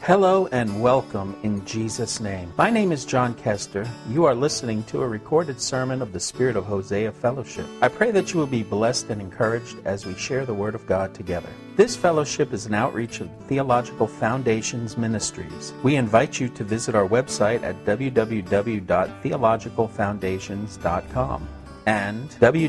Hello and welcome in Jesus' name. My name is John Kester. You are listening to a recorded sermon of the Spirit of Hosea Fellowship. I pray that you will be blessed and encouraged as we share the Word of God together. This fellowship is an outreach of Theological Foundations Ministries. We invite you to visit our website at www.theologicalfoundations.com and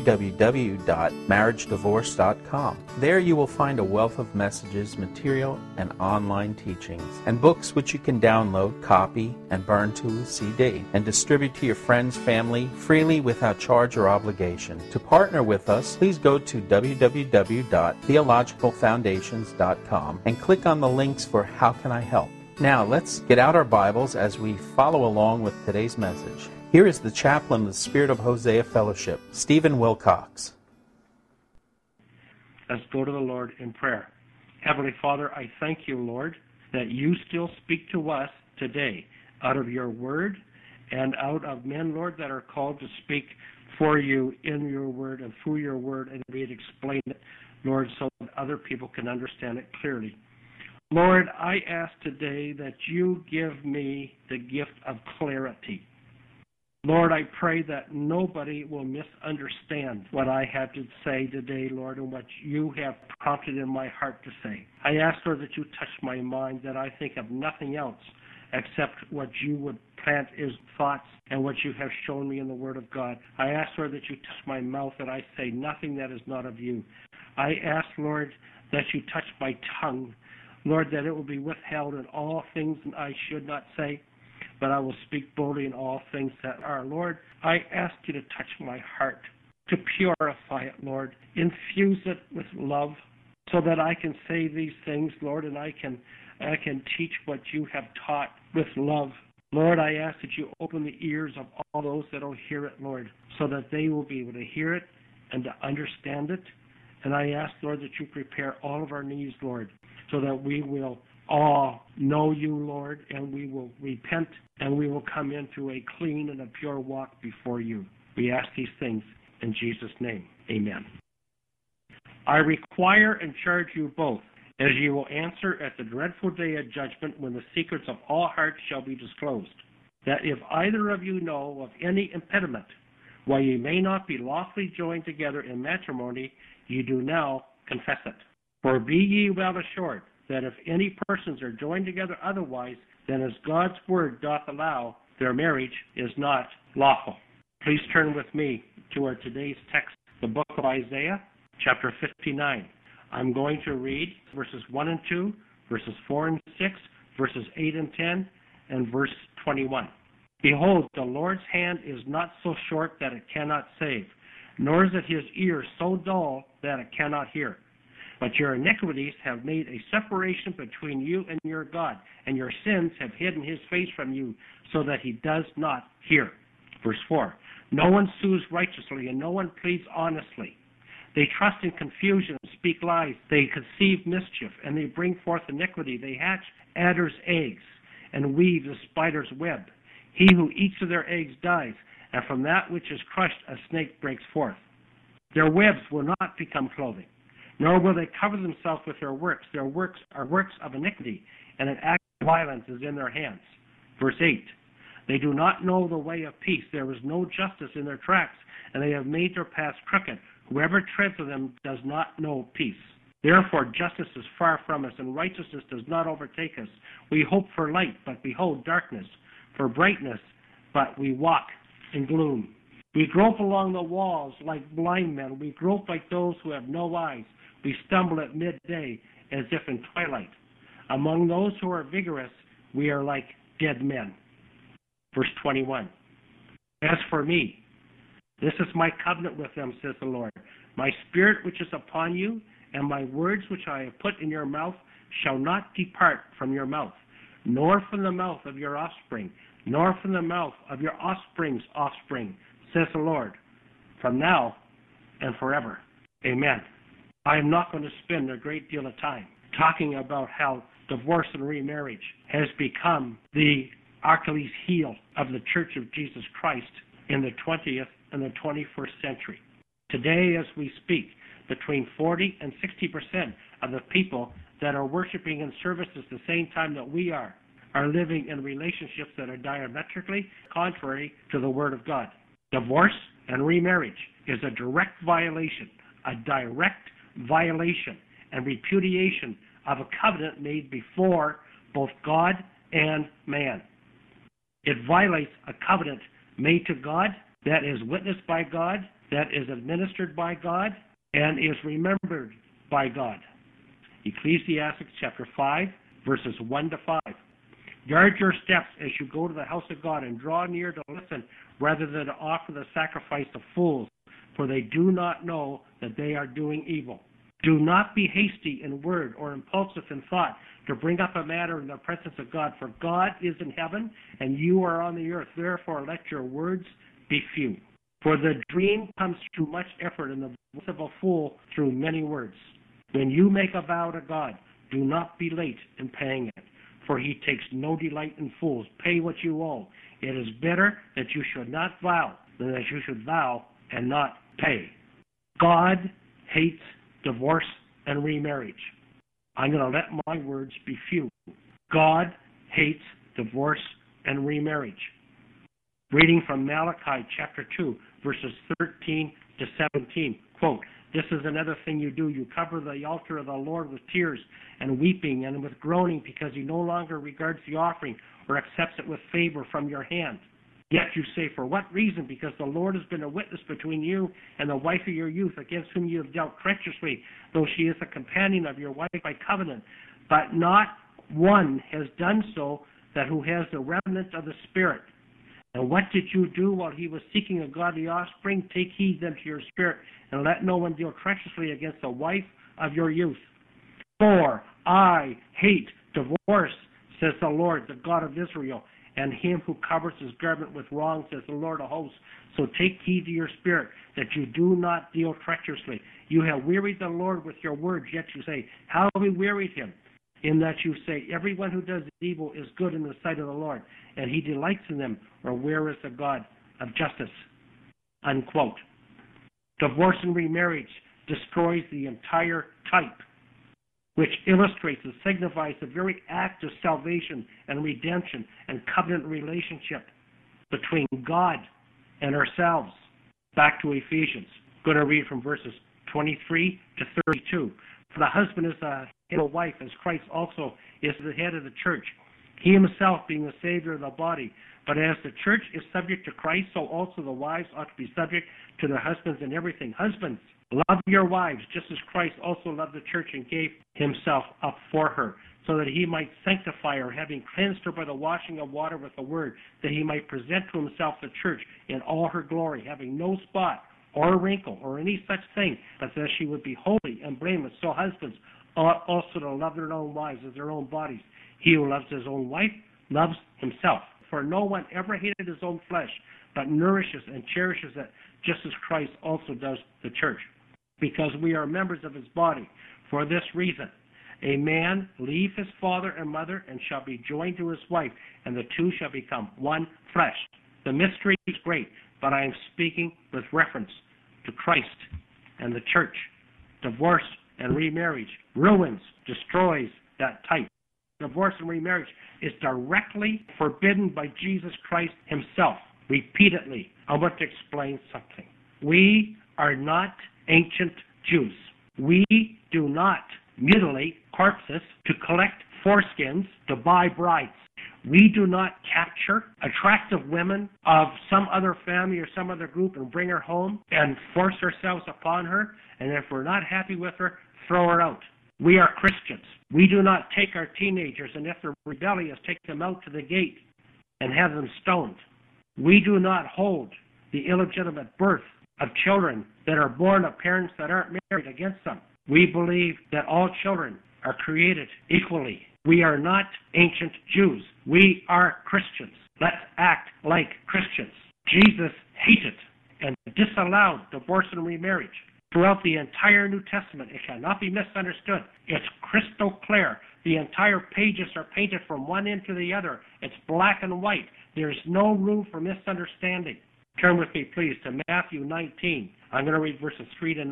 www.marriagedivorce.com. There you will find a wealth of messages, material, and online teachings, and books which you can download, copy, and burn to a CD, and distribute to your friends, family, freely without charge or obligation. To partner with us, please go to www.theologicalfoundations.com and click on the links for How Can I Help? Now, let's get out our Bibles as we follow along with today's message. Here is the chaplain of the Spirit of Hosea Fellowship, Stephen Wilcox. Let's go to the Lord in prayer. Heavenly Father, I thank you, Lord, that you still speak to us today out of your word and out of men, Lord, that are called to speak for you in your word and through your word, and we'd explain it, Lord, so that other people can understand it clearly. Lord, I ask today that you give me the gift of clarity. Lord, I pray that nobody will misunderstand what I have to say today, Lord, and what you have prompted in my heart to say. I ask, Lord, that you touch my mind, that I think of nothing else except what you would plant as thoughts and what you have shown me in the Word of God. I ask, Lord, that you touch my mouth, that I say nothing that is not of you. I ask, Lord, that you touch my tongue, Lord, that it will be withheld in all things that I should not say, but I will speak boldly in all things that are. Lord, I ask you to touch my heart, to purify it, Lord. Infuse it with love so that I can say these things, Lord, and I can teach what you have taught with love. Lord, I ask that you open the ears of all those that will hear it, Lord, so that they will be able to hear it and to understand it. And I ask, Lord, that you prepare all of our needs, Lord, so that we will all know you, Lord, and we will repent, and we will come into a clean and a pure walk before you. We ask these things in Jesus' name. Amen. I require and charge you both, as you will answer at the dreadful day of judgment, when the secrets of all hearts shall be disclosed, that if either of you know of any impediment, why ye may not be lawfully joined together in matrimony, ye do now confess it. For be ye well assured that if any persons are joined together otherwise than as God's word doth allow, their marriage is not lawful. Please turn with me to our today's text, the book of Isaiah, chapter 59. I'm going to read verses 1 and 2, verses 4 and 6, verses 8 and 10, and verse 21. Behold, the Lord's hand is not so short that it cannot save, nor is it his ear so dull that it cannot hear. But your iniquities have made a separation between you and your God, and your sins have hidden his face from you, so that he does not hear. Verse 4, no one sues righteously, and no one pleads honestly. They trust in confusion and speak lies. They conceive mischief, and they bring forth iniquity. They hatch adder's eggs, and weave the spider's web. He who eats of their eggs dies, and from that which is crushed a snake breaks forth. Their webs will not become clothing, nor will they cover themselves with their works. Their works are works of iniquity, and an act of violence is in their hands. Verse 8, they do not know the way of peace. There is no justice in their tracks, and they have made their paths crooked. Whoever treads on them does not know peace. Therefore justice is far from us, and righteousness does not overtake us. We hope for light, but behold darkness, for brightness, but we walk in gloom. We grope along the walls like blind men. We grope like those who have no eyes. We stumble at midday as if in twilight. Among those who are vigorous, we are like dead men. Verse 21. As for me, this is my covenant with them, says the Lord. My spirit which is upon you, and my words which I have put in your mouth, shall not depart from your mouth, nor from the mouth of your offspring, nor from the mouth of your offspring's offspring, says the Lord, from now and forever. Amen. I am not going to spend a great deal of time talking about how divorce and remarriage has become the Achilles heel of the Church of Jesus Christ in the 20th and the 21st century. Today, as we speak, between 40 and 60% of the people that are worshiping in services the same time that we are living in relationships that are diametrically contrary to the Word of God. Divorce and remarriage is a direct violation and repudiation of a covenant made before both God and man. It violates a covenant made to God, that is witnessed by God, that is administered by God, and is remembered by God. Ecclesiastes chapter 5, verses 1 to 5. Guard your steps as you go to the house of God, and draw near to listen rather than to offer the sacrifice of fools, for they do not know that they are doing evil. Do not be hasty in word or impulsive in thought to bring up a matter in the presence of God, for God is in heaven and you are on the earth. Therefore let your words be few. For the dream comes through much effort, and the voice of a fool through many words. When you make a vow to God, do not be late in paying it, for he takes no delight in fools. Pay what you owe. It is better that you should not vow than that you should vow and not pay. God hates divorce and remarriage. I'm going to let my words be few. God hates divorce and remarriage. Reading from Malachi chapter 2, verses 13 to 17, quote, "This is another thing you do. You cover the altar of the Lord with tears and weeping and with groaning, because he no longer regards the offering or accepts it with favor from your hand. Yet you say, for what reason? Because the Lord has been a witness between you and the wife of your youth, against whom you have dealt treacherously, though she is a companion of your wife by covenant. But not one has done so that who has the remnant of the Spirit. And what did you do while he was seeking a godly offspring? Take heed then to your spirit, and let no one deal treacherously against the wife of your youth. For I hate divorce, says the Lord, the God of Israel, and him who covers his garment with wrong, says the Lord of hosts. So take heed to your spirit, that you do not deal treacherously. You have wearied the Lord with your words, yet you say, how have we wearied him? In that you say, everyone who does evil is good in the sight of the Lord, and he delights in them, or where is the God of justice? Unquote. Divorce and remarriage destroys the entire type, which illustrates and signifies the very act of salvation and redemption and covenant relationship between God and ourselves. Back to Ephesians. I'm going to read from verses 23 to 32. For the husband is the head of the wife, as Christ also is the head of the church, he himself being the Savior of the body. But as the church is subject to Christ, so also the wives ought to be subject to their husbands in everything. Husbands, love your wives, just as Christ also loved the church and gave himself up for her, so that he might sanctify her, having cleansed her by the washing of water with the word, that he might present to himself the church in all her glory, having no spot or wrinkle or any such thing, but that she would be holy and blameless. So husbands ought also to love their own wives as their own bodies. He who loves his own wife loves himself. For no one ever hated his own flesh, but nourishes and cherishes it, just as Christ also does the church, because we are members of his body. For this reason, a man leave his father and mother and shall be joined to his wife, and the two shall become one flesh. The mystery is great, but I am speaking with reference to Christ and the church. Divorce and remarriage ruins, destroys that type. Divorce and remarriage is directly forbidden by Jesus Christ himself, repeatedly. I want to explain something. We are not ancient Jews. We do not mutilate corpses to collect foreskins to buy brides. We do not capture attractive women of some other family or some other group and bring her home and force ourselves upon her, and if we're not happy with her, throw her out. We are Christians. We do not take our teenagers, and if they're rebellious, take them out to the gate and have them stoned. We do not hold the illegitimate birth of children that are born of parents that aren't married against them. We believe that all children are created equally. We are not ancient Jews. We are Christians. Let's act like Christians. Jesus hated and disallowed divorce and remarriage. Throughout the entire New Testament, it cannot be misunderstood. It's crystal clear. The entire pages are painted from one end to the other. It's black and white. There's no room for misunderstanding. Turn with me, please, to Matthew 19. I'm going to read verses 3 to 9.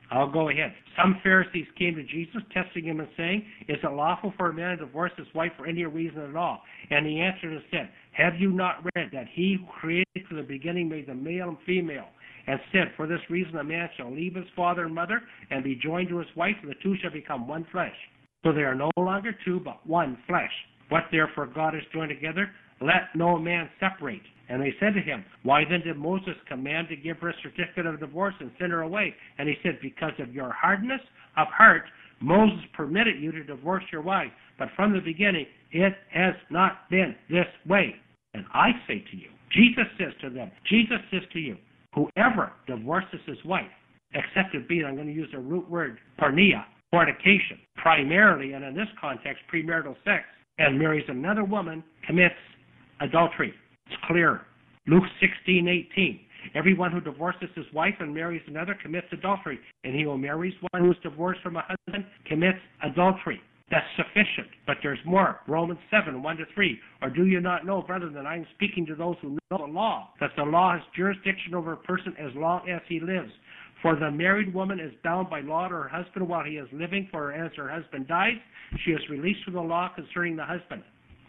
I'll go ahead. Some Pharisees came to Jesus, testing him and saying, "Is it lawful for a man to divorce his wife for any reason at all?" And he answered and said, "Have you not read that he who created from the beginning made them male and female, and said, for this reason a man shall leave his father and mother and be joined to his wife, and the two shall become one flesh. So they are no longer two, but one flesh. What therefore God has joined together, let no man separate." And they said to him, "Why then did Moses command to give her a certificate of divorce and send her away?" And he said, "Because of your hardness of heart, Moses permitted you to divorce your wife. But from the beginning, it has not been this way. And I say to you," Jesus says to them, Jesus says to you, "whoever divorces his wife, except it be," I'm going to use the root word, porneia, fornication, primarily, and in this context, premarital sex, and marries another woman, commits adultery. It's clear. Luke 16:18. Everyone who divorces his wife and marries another commits adultery, and he who marries one who is divorced from a husband commits adultery. That's sufficient, but there's more. Romans 7:1-3. Or do you not know, brethren, that I am speaking to those who know the law, that the law has jurisdiction over a person as long as he lives? For the married woman is bound by law to her husband while he is living, for as her husband dies, she is released from the law concerning the husband.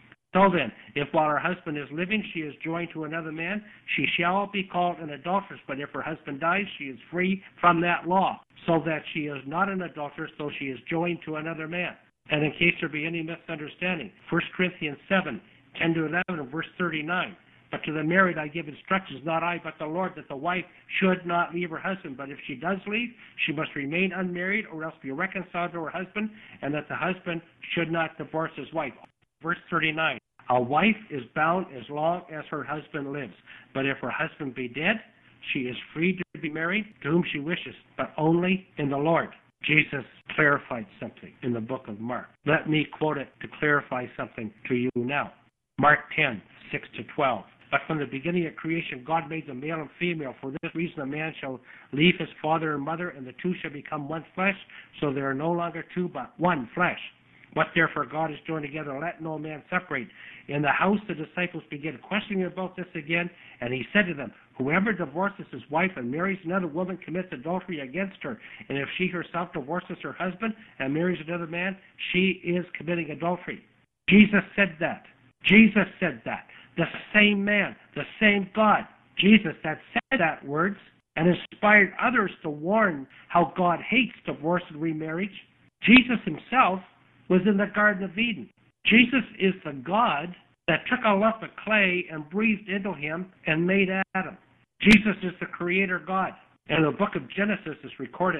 So then, if while her husband is living she is joined to another man, she shall be called an adulteress. But if her husband dies, she is free from that law, so that she is not an adulteress, though she is joined to another man. And in case there be any misunderstanding, 1 Corinthians 7:10-11, and verse 39. But to the married I give instructions, not I, but the Lord, that the wife should not leave her husband. But if she does leave, she must remain unmarried, or else be reconciled to her husband, and that the husband should not divorce his wife. Verse 39. A wife is bound as long as her husband lives. But if her husband be dead, she is free to be married to whom she wishes, but only in the Lord. Jesus clarified something in the book of Mark. Let me quote it to clarify something to you now. Mark 10:6-12. But from the beginning of creation, God made them male and female. For this reason, a man shall leave his father and mother, and the two shall become one flesh. So they are no longer two, but one flesh. What therefore God has joined together, let no man separate. In the house the disciples began questioning about this again, and he said to them, "Whoever divorces his wife and marries another woman commits adultery against her. And if she herself divorces her husband and marries another man, she is committing adultery." Jesus said that. Jesus said that. The same man, the same God, Jesus, that said that words and inspired others to warn how God hates divorce and remarriage. Jesus himself was in the Garden of Eden. Jesus is the God that took a lump of clay and breathed into him and made Adam. Jesus is the Creator God. And the book of Genesis is recorded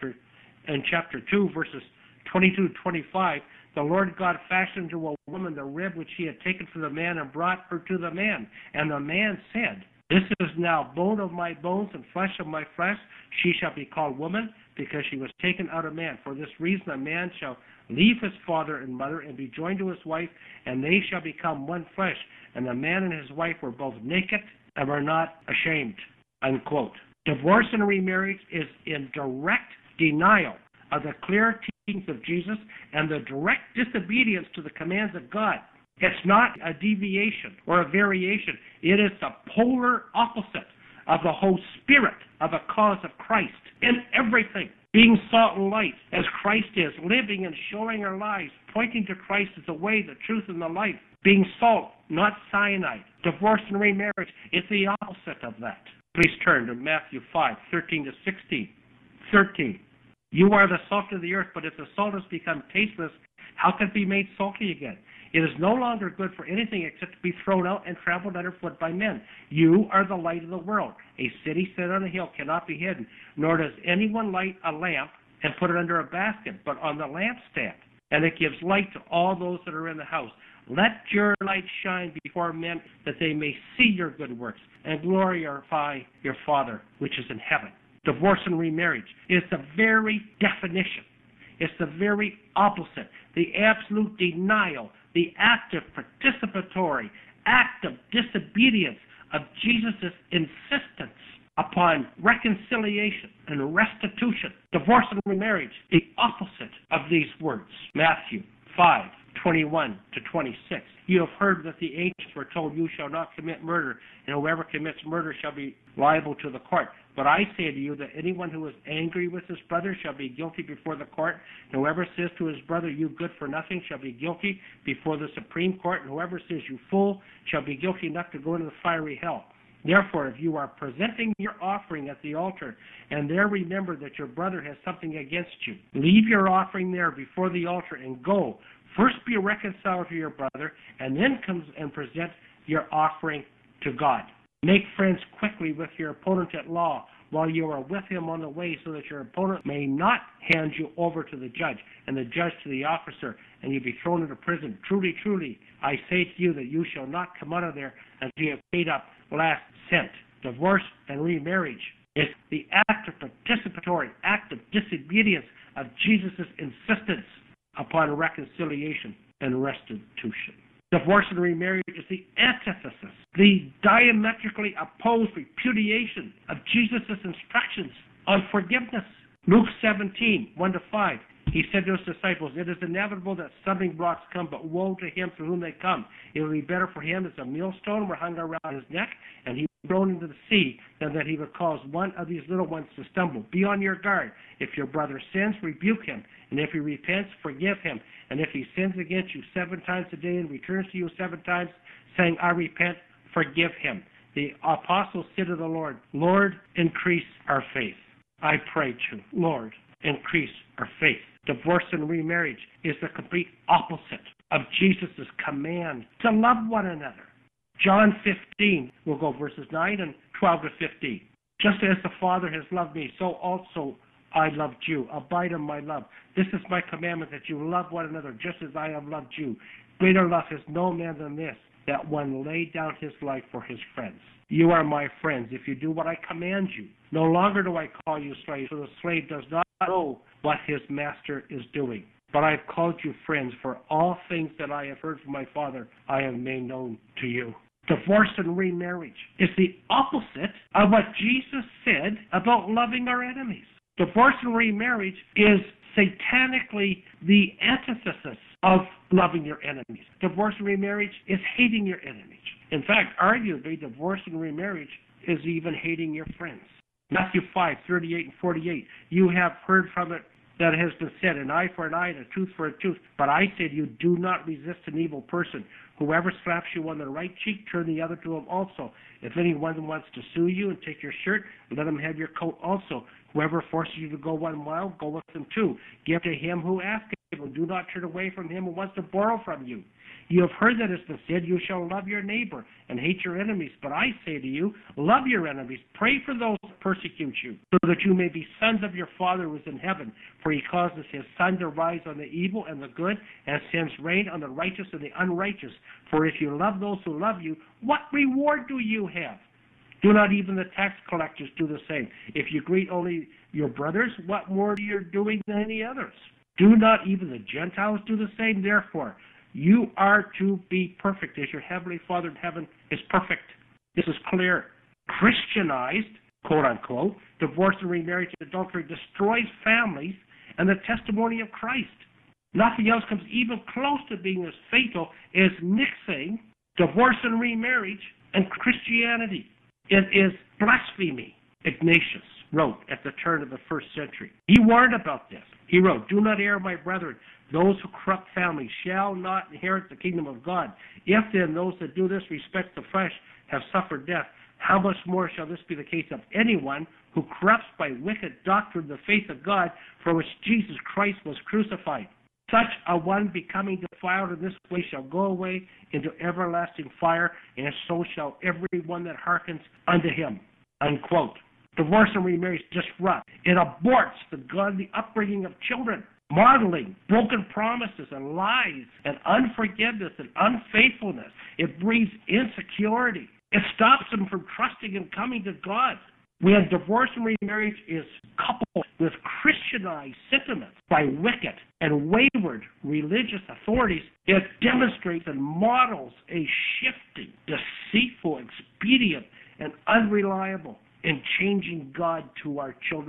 in chapter 2, verses 22-25. The Lord God fashioned to a woman the rib which he had taken from the man and brought her to the man. And the man said, "This is now bone of my bones and flesh of my flesh. She shall be called woman, because she was taken out of man. For this reason a man shall leave his father and mother and be joined to his wife, and they shall become one flesh. And the man and his wife were both naked and were not ashamed." Unquote. Divorce and remarriage is in direct denial of the clear teachings of Jesus and the direct disobedience to the commands of God. It's not a deviation or a variation. It is the polar opposite of the whole spirit of a cause of Christ in everything. Being salt and light as Christ is, living and showing our lives, pointing to Christ as the way, the truth, and the life. Being salt, not cyanide. Divorce and remarriage is the opposite of that. Please turn to Matthew 5:13-16. 13. You are the salt of the earth, but if the salt has become tasteless, how can it be made salty again? It is no longer good for anything except to be thrown out and trampled underfoot by men. You are the light of the world. A city set on a hill cannot be hidden, nor does anyone light a lamp and put it under a basket, but on the lampstand, and it gives light to all those that are in the house. Let your light shine before men, that they may see your good works and glorify your Father which is in heaven. Divorce and remarriage is the very definition. It's the very opposite. The absolute denial, the active participatory act of disobedience of Jesus' insistence upon reconciliation and restitution. Divorce and remarriage, the opposite of these words. Matthew 21 to 26. You have heard that the ancients were told, you shall not commit murder, and whoever commits murder shall be liable to the court. But I say to you that anyone who is angry with his brother shall be guilty before the court. And whoever says to his brother, you good for nothing, shall be guilty before the Supreme Court. And whoever says, you fool, shall be guilty enough to go into the fiery hell. Therefore, if you are presenting your offering at the altar, and there remember that your brother has something against you, leave your offering there before the altar and go. First be reconciled to your brother, and then come and present your offering to God. Make friends quickly with your opponent at law while you are with him on the way, so that your opponent may not hand you over to the judge, and the judge to the officer, and you be thrown into prison. Truly, truly, I say to you that you shall not come out of there until you have paid up last cent. Divorce and remarriage is the active participatory act of disobedience of Jesus' insistence upon reconciliation and restitution. Divorce and remarriage is the antithesis, the diametrically opposed repudiation of Jesus' instructions on forgiveness. Luke 17, 1-5, he said to his disciples, it is inevitable that stumbling blocks come, but woe to him through whom they come. It will be better for him if a millstone were hung around his neck, and he were thrown into the sea, than that he would cause one of these little ones to stumble. Be on your guard. If your brother sins, rebuke him. And if he repents, forgive him. And if he sins against you 7 times a day and returns to you 7 times, saying, I repent, forgive him. The apostles said to the Lord, Lord, increase our faith. I pray to, Lord, increase our faith. Divorce and remarriage is the complete opposite of Jesus' command to love one another. John 15, we'll go verses 9 and 12 to 15. Just as the Father has loved me, so also I loved you. Abide in my love. This is my commandment, that you love one another just as I have loved you. Greater love has no man than this, that one lay down his life for his friends. You are my friends if you do what I command you. No longer do I call you slaves, for the slave does not know what his master is doing. But I have called you friends, for all things that I have heard from my Father I have made known to you. Divorce and remarriage is the opposite of what Jesus said about loving our enemies. Divorce and remarriage is satanically the antithesis of loving your enemies. Divorce and remarriage is hating your enemies. In fact, arguably, divorce and remarriage is even hating your friends. Matthew 5, 38 and 48. You have heard from it that has been said, an eye for an eye and a tooth for a tooth. But I say to you, do not resist an evil person. Whoever slaps you on the right cheek, turn the other to him also. If anyone wants to sue you and take your shirt, let him have your coat also. Whoever forces you to go 1 mile, go with him 2. Give to him who asks you, and do not turn away from him who wants to borrow from you. You have heard that it has been said, you shall love your neighbor and hate your enemies. But I say to you, love your enemies, pray for those who persecute you, so that you may be sons of your Father who is in heaven. For he causes his sun to rise on the evil and the good, and sends rain on the righteous and the unrighteous. For if you love those who love you, what reward do you have? Do not even the tax collectors do the same? If you greet only your brothers, what more are you doing than any others? Do not even the Gentiles do the same? Therefore, you are to be perfect as your heavenly Father in heaven is perfect. This is clear. Christianized, quote unquote, divorce and remarriage and adultery destroys families and the testimony of Christ. Nothing else comes even close to being as fatal as mixing divorce and remarriage and Christianity. It is blasphemy, Ignatius wrote at the turn of the 1st century. He warned about this. He wrote, do not err, my brethren. Those who corrupt families shall not inherit the kingdom of God. If then those that do this respect the flesh have suffered death, how much more shall this be the case of anyone who corrupts by wicked doctrine the faith of God, for which Jesus Christ was crucified? Such a one becoming defiled in this way shall go away into everlasting fire, and so shall every one that hearkens unto him. Unquote. Divorce and remarriage disrupt. It aborts the godly upbringing of children, modeling broken promises and lies and unforgiveness and unfaithfulness. It breeds insecurity. It stops them from trusting and coming to God. When divorce and remarriage is coupled with Christianized sentiments by wicked and wayward religious authorities, it demonstrates and models a shifting, deceitful, expedient, and unreliable in changing God to our children.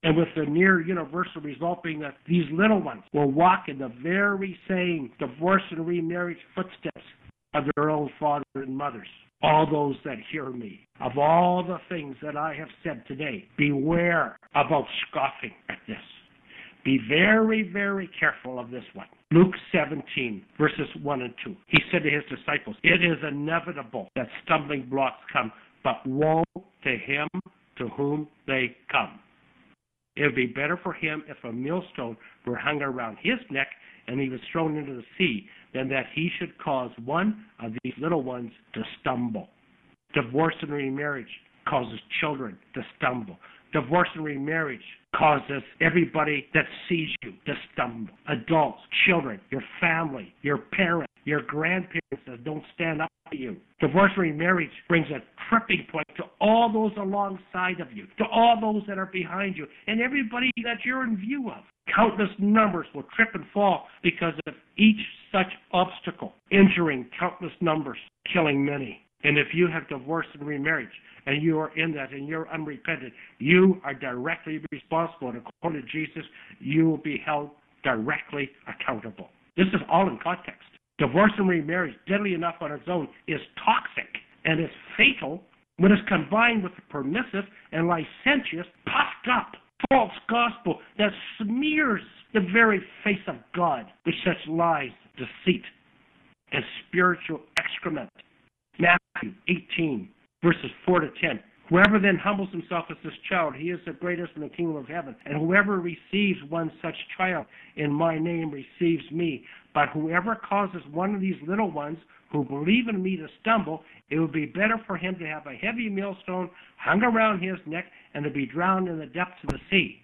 And with the near universal result being that these little ones will walk in the very same divorce and remarriage footsteps of their own fathers and mothers. All those that hear me, of all the things that I have said today, beware about scoffing at this. Be very, very careful of this one. Luke 17, verses 1 and 2. He said to his disciples, "It is inevitable that stumbling blocks come, but woe to him to whom they come. It would be better for him if a millstone were hung around his neck and he was thrown into the sea than that he should cause one of these little ones to stumble." Divorce and remarriage causes children to stumble. Divorce and remarriage causes everybody that sees you to stumble. Adults, children, your family, your parents, your grandparents that don't stand up to you. Divorce and remarriage brings a tripping point to all those alongside of you, to all those that are behind you, and everybody that you're in view of. Countless numbers will trip and fall because of each such obstacle, injuring countless numbers, killing many. And if you have divorced and remarriage, and you are in that, and you're unrepentant, you are directly responsible. And according to Jesus, you will be held directly accountable. This is all in context. Divorce and remarriage, deadly enough on its own, is toxic and is fatal when it's combined with the permissive and licentious, puffed up, false gospel that smears the very face of God with such lies, deceit, and spiritual excrement. Matthew 18, verses 4 to 10. "Whoever then humbles himself as this child, he is the greatest in the kingdom of heaven. And whoever receives one such child in my name receives me. But whoever causes one of these little ones who believe in me to stumble, it would be better for him to have a heavy millstone hung around his neck and to be drowned in the depths of the sea."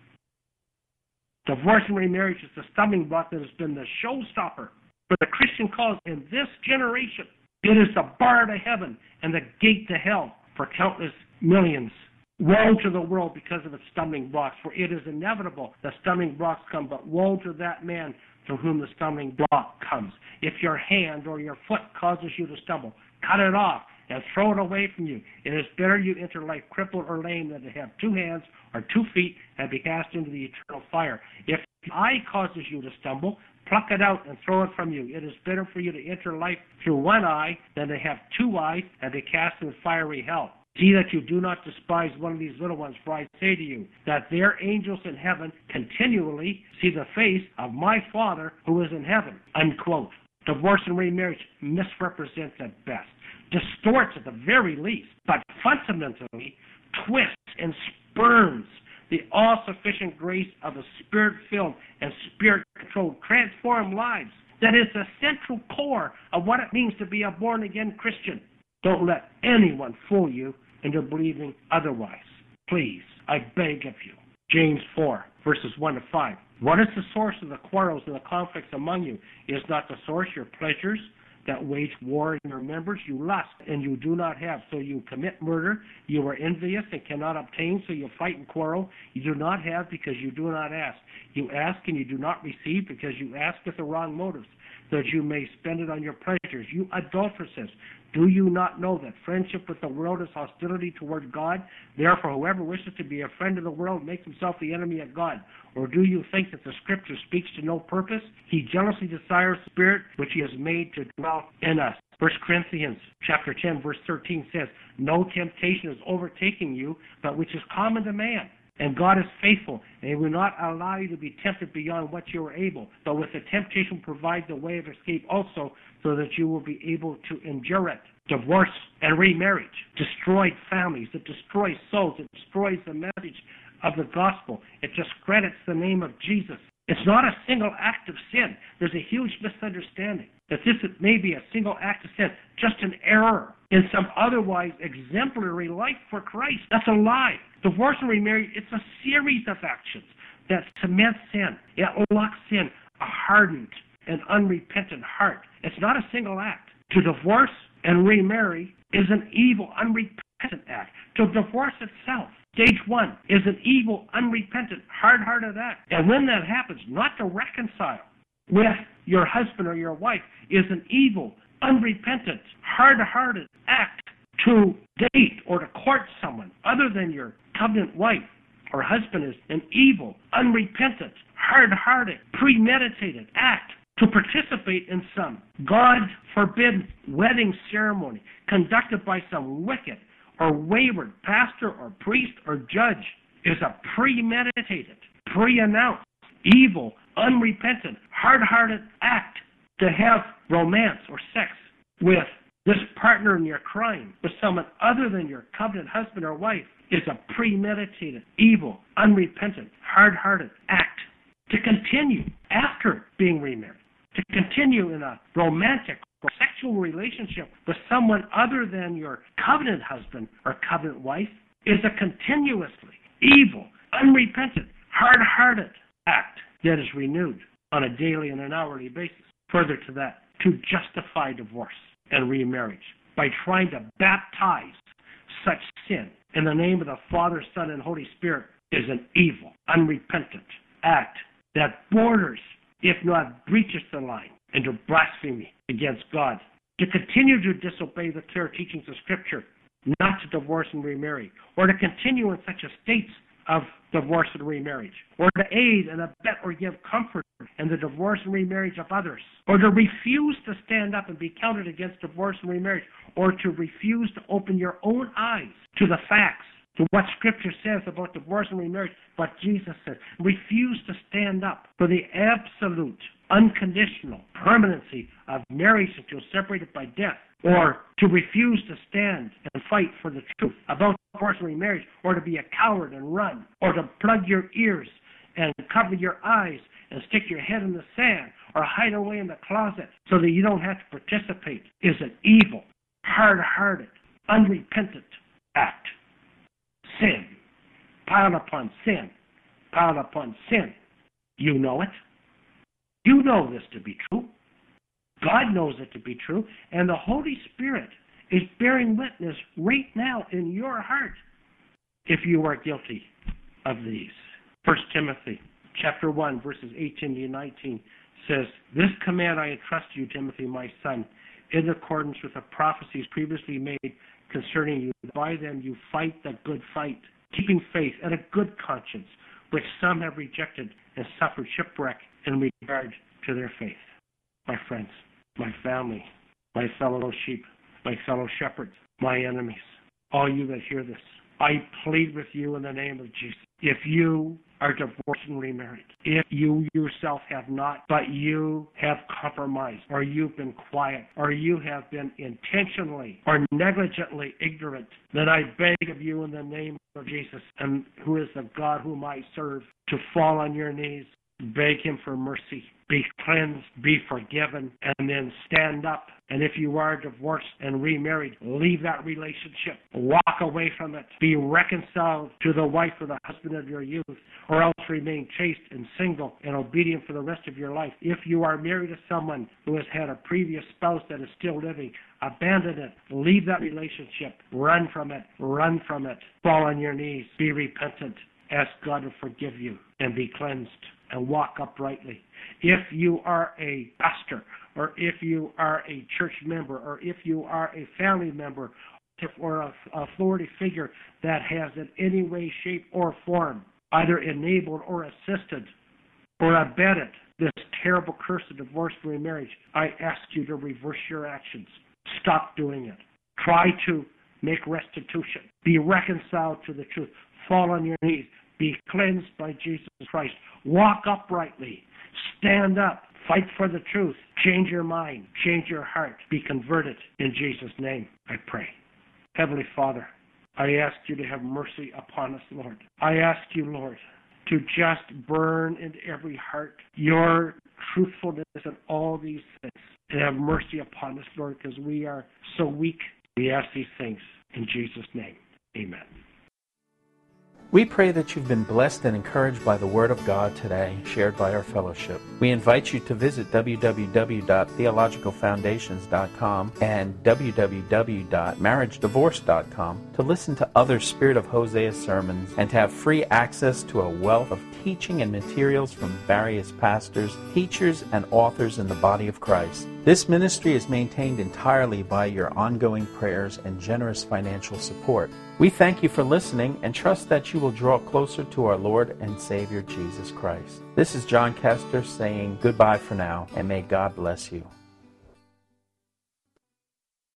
Divorce and remarriage is the stumbling block that has been the showstopper for the Christian cause in this generation. It is the bar to heaven and the gate to hell for countless millions. Woe to the world because of its stumbling blocks, for it is inevitable that stumbling blocks come, but woe to that man to whom the stumbling block comes. If your hand or your foot causes you to stumble, cut it off and throw it away from you. It is better you enter life crippled or lame than to have 2 hands or 2 feet and be cast into the eternal fire. If your eye causes you to stumble, pluck it out and throw it from you. It is better for you to enter life through 1 eye than to have 2 eyes and be cast in fiery hell. See that you do not despise one of these little ones, for I say to you that their angels in heaven continually see the face of my Father who is in heaven. Unquote. Divorce and remarriage misrepresents at best, distorts at the very least, but fundamentally twists and spurns the all-sufficient grace of a spirit-filled and spirit-controlled, transformed lives. That is the central core of what it means to be a born-again Christian. Don't let anyone fool you into believing otherwise. Please, I beg of you. James 4, verses 1 to 5. "What is the source of the quarrels and the conflicts among you? Is not the source your pleasures that wage war in your members? You lust, and you do not have, so you commit murder. You are envious and cannot obtain, so you fight and quarrel. You do not have because you do not ask. You ask and you do not receive because you ask with the wrong motives, so that you may spend it on your pleasures. You adulteresses, do you not know that friendship with the world is hostility toward God? Therefore, whoever wishes to be a friend of the world makes himself the enemy of God. Or do you think that the Scripture speaks to no purpose? He jealously desires the Spirit which he has made to dwell in us." 1 Corinthians chapter 10, verse 13 says, "No temptation is overtaking you, but which is common to man. And God is faithful, and he will not allow you to be tempted beyond what you are able, but with the temptation provide the way of escape also, so that you will be able to endure it." Divorce and remarriage destroyed families. It destroys souls. It destroys the message of the gospel. It discredits the name of Jesus. It's not a single act of sin. There's a huge misunderstanding that this may be a single act of sin, just an error in some otherwise exemplary life for Christ. That's a lie. Divorce and remarriage, it's a series of actions that cement sin. It locks in a hardened and unrepentant heart. It's not a single act. To divorce and remarry is an evil, unrepentant act. To divorce itself, stage 1, is an evil, unrepentant, hard-hearted act. And when that happens, not to reconcile with your husband or your wife, is an evil, unrepentant, hard-hearted act to date or to court someone other than your covenant wife or husband is an evil, unrepentant, hard-hearted, premeditated act to participate in some God forbidden wedding ceremony conducted by some wicked or wayward pastor or priest or judge is a premeditated, pre-announced, evil, unrepentant, hard-hearted act. To have romance or sex with this partner in your crime, with someone other than your covenant husband or wife, is a premeditated, evil, unrepentant, hard-hearted act. To continue after being remarried, to continue in a romantic or sexual relationship with someone other than your covenant husband or covenant wife, is a continuously evil, unrepentant, hard-hearted act that is renewed on a daily and an hourly basis. Further to that, to justify divorce and remarriage by trying to baptize such sin in the name of the Father, Son, and Holy Spirit is an evil, unrepentant act that borders, if not breaches the line, into blasphemy against God. To continue to disobey the clear teachings of Scripture, not to divorce and remarry, or to continue in such a state of divorce and remarriage, or to aid and abet or give comfort in the divorce and remarriage of others, or to refuse to stand up and be counted against divorce and remarriage, or to refuse to open your own eyes to the facts, to what Scripture says about divorce and remarriage, what Jesus says. Refuse to stand up for the absolute, unconditional permanency of marriage until separated by death, or to refuse to stand and fight for the truth about divorce and remarriage, or to be a coward and run, or to plug your ears and cover your eyes and stick your head in the sand, or hide away in the closet so that you don't have to participate, is an evil, hard-hearted, unrepentant act. Sin, piled upon sin, piled upon sin. You know it. You know this to be true. God knows it to be true, and the Holy Spirit is bearing witness right now in your heart if you are guilty of these. 1 Timothy chapter 1, verses 18 to 19 says, "This command I entrust to you, Timothy, my son, in accordance with the prophecies previously made concerning you. By them you fight the good fight, keeping faith and a good conscience, which some have rejected and suffered shipwreck in regard to their faith." My friends, my family, my fellow sheep, my fellow shepherds, my enemies, all you that hear this, I plead with you in the name of Jesus. If you are divorced and remarried, if you yourself have not, but you have compromised, or you've been quiet, or you have been intentionally or negligently ignorant, then I beg of you in the name of Jesus, and who is the God whom I serve, to fall on your knees, beg him for mercy, be cleansed, be forgiven, and then stand up. And if you are divorced and remarried, leave that relationship. Walk away from it. Be reconciled to the wife or the husband of your youth, or else remain chaste and single and obedient for the rest of your life. If you are married to someone who has had a previous spouse that is still living, abandon it. Leave that relationship. Run from it. Run from it. Fall on your knees. Be repentant. Ask God to forgive you and be cleansed and walk uprightly. If you are a pastor, or if you are a church member, or if you are a family member, or a authority figure that has in any way, shape, or form either enabled or assisted or abetted this terrible curse of divorce and remarriage, I ask you to reverse your actions. Stop doing it. Try to make restitution. Be reconciled to the truth. Fall on your knees. Be cleansed by Jesus Christ. Walk uprightly. Stand up. Fight for the truth. Change your mind. Change your heart. Be converted. In Jesus' name, I pray. Heavenly Father, I ask you to have mercy upon us, Lord. I ask you, Lord, to just burn into every heart your truthfulness in all these things. And have mercy upon us, Lord, because we are so weak. We ask these things in Jesus' name. Amen. We pray that you've been blessed and encouraged by the Word of God today, shared by our fellowship. We invite you to visit www.theologicalfoundations.com and www.marriagedivorce.com to listen to other Spirit of Hosea sermons and to have free access to a wealth of teaching and materials from various pastors, teachers, and authors in the body of Christ. This ministry is maintained entirely by your ongoing prayers and generous financial support. We thank you for listening and trust that you will draw closer to our Lord and Savior Jesus Christ. This is John Kester saying goodbye for now, and may God bless you.